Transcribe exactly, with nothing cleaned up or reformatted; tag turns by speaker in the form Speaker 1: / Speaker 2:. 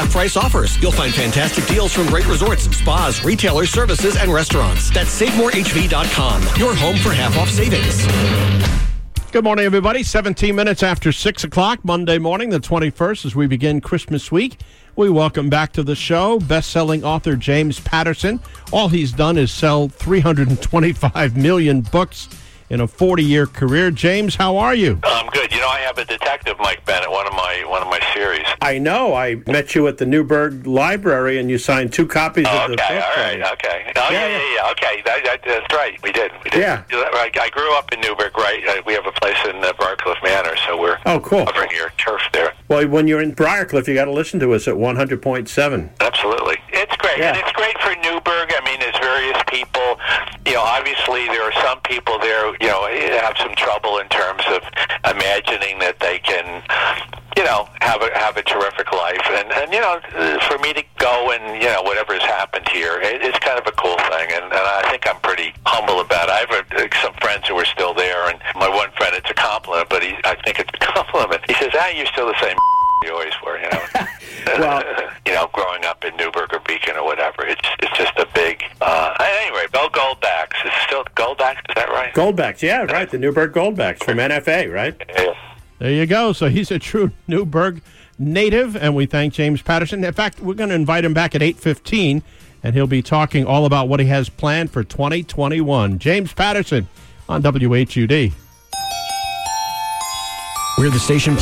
Speaker 1: half-price offers. You'll find fantastic deals from great resorts, spas, retailers, services, and restaurants. That's save more h v dot com, your home for half-off savings.
Speaker 2: Good morning, everybody. seventeen minutes after six o'clock, Monday morning, the twenty-first, as we begin Christmas week. We welcome back to the show best-selling author James Patterson. All he's done is sell three hundred twenty-five million books in a forty-year career. James, how are you?
Speaker 3: I'm good. You know, I have a detective, Mike Bennett, one of my one of my series.
Speaker 2: I know. I met you at the Newburgh Library, and you signed two copies
Speaker 3: oh,
Speaker 2: of the
Speaker 3: okay,
Speaker 2: book.
Speaker 3: all right, okay. Oh, yeah, yeah, yeah, yeah. Okay, that, that, that's right. We did. We did.
Speaker 2: Yeah.
Speaker 3: I, I grew up in Newburgh, right? We have a place in uh, Briarcliff Manor, so we're
Speaker 2: oh, cool.
Speaker 3: covering your turf there.
Speaker 2: Well, when you're in Briarcliff, you got to listen to us at one hundred point seven.
Speaker 3: Absolutely. It's great.
Speaker 2: Yeah.
Speaker 3: And it's great for Newburgh. I mean, there's various people. You know, obviously there are some people there, you know, have some trouble in terms of imagining that they can, you know, have a have a terrific life. And, and you know, for me to go and, you know, whatever has happened here, it, it's kind of a cool thing. And, and I think I'm pretty humble about it. I have a, some friends who are still there, and my one friend, it's a compliment, but he, I think it's a compliment. He says, ah, you're still the same you always were, you know.
Speaker 2: Well,
Speaker 3: you know, growing up in Newburgh or Beacon or whatever, it's it's just a big. Uh, anyway, Bill Goldbacks is still Goldbacks. Is that right?
Speaker 2: Goldbacks, yeah, right. The Newburgh Goldbacks from N F A, right?
Speaker 3: Yeah.
Speaker 2: There you go. So he's a true Newburgh native, and we thank James Patterson. In fact, we're going to invite him back at eight fifteen, and he'll be talking all about what he has planned for twenty twenty-one. James Patterson on W H U D.
Speaker 1: We're the station